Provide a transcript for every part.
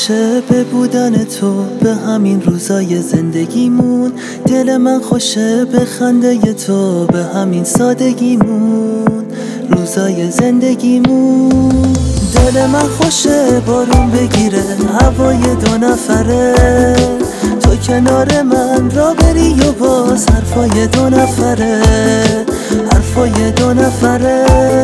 خوشه به بودن تو، به همین روزای زندگیمون. دل من خوشه به خنده تو، به همین سادگیمون. روزای زندگیمون. دل من خوشه بارون بگیره هوای دو نفره، تو کنار من را بری و باز حرفای دو نفره، حرفای دو نفره.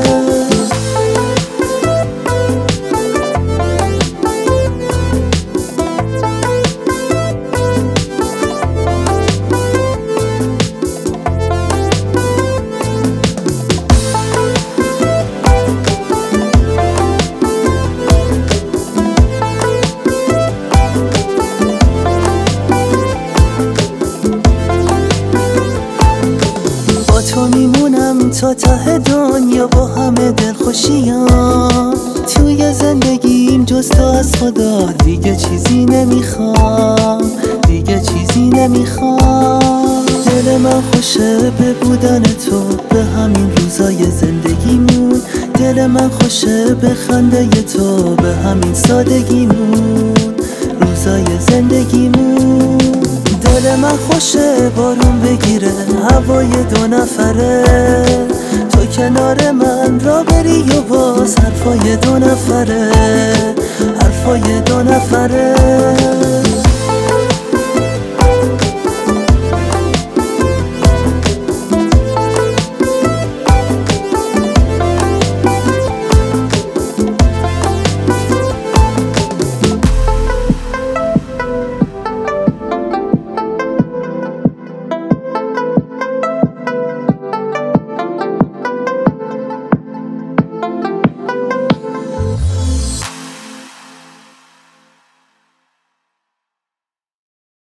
تو میمونم تا ته دنیا با همه دلخوشیام. توی زندگیم جز تو از خدا دیگه چیزی نمیخوام، دیگه چیزی نمیخوام. دل من خوشه به بودن تو، به همین روزای زندگیمون. دل من خوشه به خنده تو، به همین سادگیمون. روزای زندگیمون. دل من خوشه بارون بگیره هوای دو نفره، تو کنار من را بری و باز حرفای دو نفره، حرفای دو نفره.